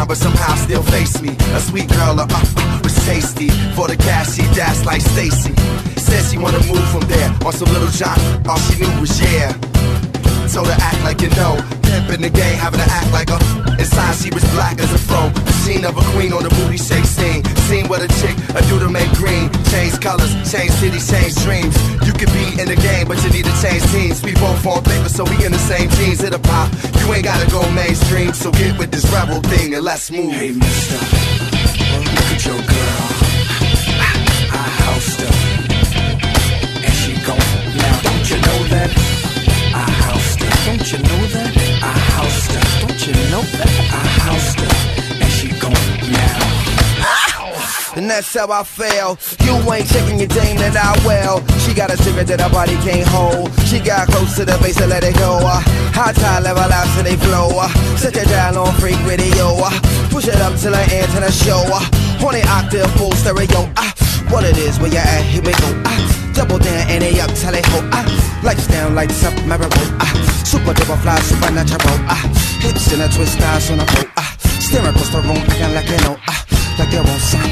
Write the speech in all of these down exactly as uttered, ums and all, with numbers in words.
but somehow still face me. A sweet girl, uh, uh, was tasty. For the cash, she dashed like Stacy. Said she wanna move from there on some Little John. All she knew was yeah. Told her act like you know. Pimp in the game, having to act like a. Inside she was black as a fro. The scene of a queen on the booty shake scene. Scene with a chick, a dude to make green. Change colors, change cities, change dreams. You could be in the game, but you need to change teams. We both on paper, so we in the same jeans. Hit a pop, you ain't gotta go mainstream. So get with this rebel thing and let's move. Hey mister, look at your girl. I housed her, and she gon' now. Don't you know that? I housed her. Don't you know that? I housed her. Don't you know that? I housed her, and she gon' now. And that's how I feel. You ain't checking your dame that I will. She got a secret that her body can't hold. She got close to the base and let it go. uh, High tide level out to they flow. uh, Set it down on freak radio. uh, Push it up till I enter the show. uh, Horny octave full stereo. uh, What it is, where you at, here we go. uh, Double down and they up till they ho. uh, Lights down, lights up, Maribel. uh, Super duper fly, supernatural. uh, Hips in a twist, stars on a boat. uh, Steering across the room, acting like you know. uh, Like they won't stop.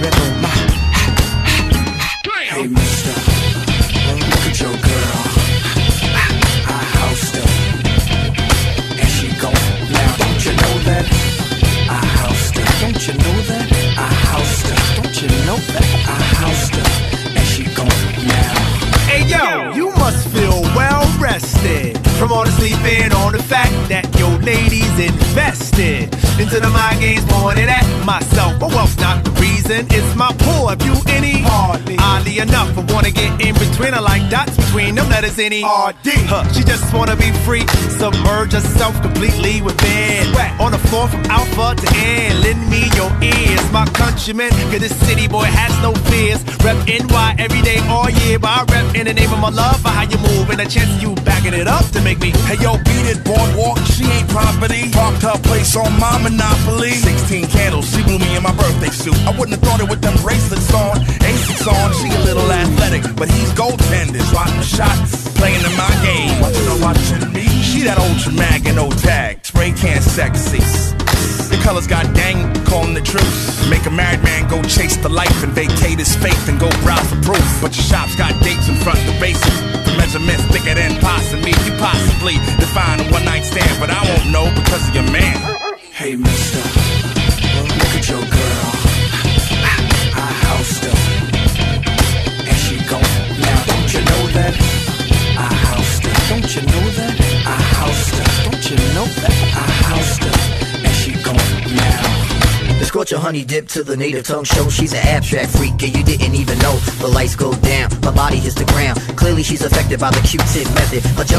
Hey mister, look at your girl. I housed her, and she gon' now. Don't you know that? I housed her. Don't you know that? I housed her. Don't you know that? I housed her, and she gon' now. Hey yo, you must feel well rested from all the sleeping on the fact that your lady's invested into the mind games more than that. Myself, but wealth's not the reason. It's my poor. Have you any? Hardly. Oddly enough, I wanna get in between her like dots between them letters. Any? R D. Huh, she just wanna be free, submerge herself completely within. Sweat on the floor from alpha to end. Lend me your ears, my countrymen, cause this city boy has no fears. Rep N Y every day, all year, but I rep in the name of my love for how you move and the chance of you backing it up to make me. Hey yo, beat it, boardwalk, she ain't property. Parked her place on my Monopoly. Sixteen candles, she blew me in my birthday suit. I wouldn't have thought it with them bracelets on. Asics on, she a little athletic, but he's goaltender, swatting the shots, playing in my game. Watching her watching me. She that ultra mag and no tag, spray can sexy. The colors got dang, calling the truth. Make a married man go chase the life and vacate his faith and go browse for proof. But your shop's got dates in front of the basics. The measurements thicker than possibly. You possibly define a one night stand, but I won't know because of your man. Hey mister, look at your girl. I housed her, and she gon' now. Don't you know that? I housed her. Don't you know that? I housed her. Don't you know that? I housed her, and she gon' now. Escort your honey dip to the native tongue show. She's an abstract freak and you didn't even know. The lights go down, my body hits the ground. Clearly she's affected by the Q-tip method. A